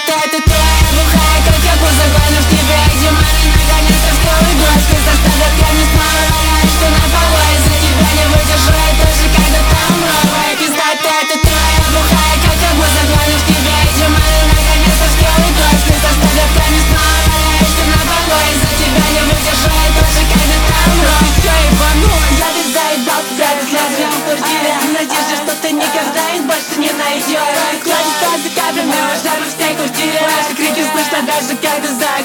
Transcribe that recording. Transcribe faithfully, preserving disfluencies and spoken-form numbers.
ты, это твоя бухая, как я позабавлю в тебя. Эти маны наконец-то в школы глазки заставят, я не смогу, что на полу из-за тебя не выдержу, я тоже когда-то умру. Моя пизда, ты, это твоя бухая, как я позабавлю в тебя. Эти маны наконец-то в школы глазки заставят, я не смогу, что на полу из-за тебя не выдержу, я тоже когда-то умру. Ты чё, ебанула? Я ты заебал тебя без лезвием в квартире, в надежде, что ты никогда их больше не найдешь. Кладет за каплями, жару в всей квартире, наши крики слышно даже когда за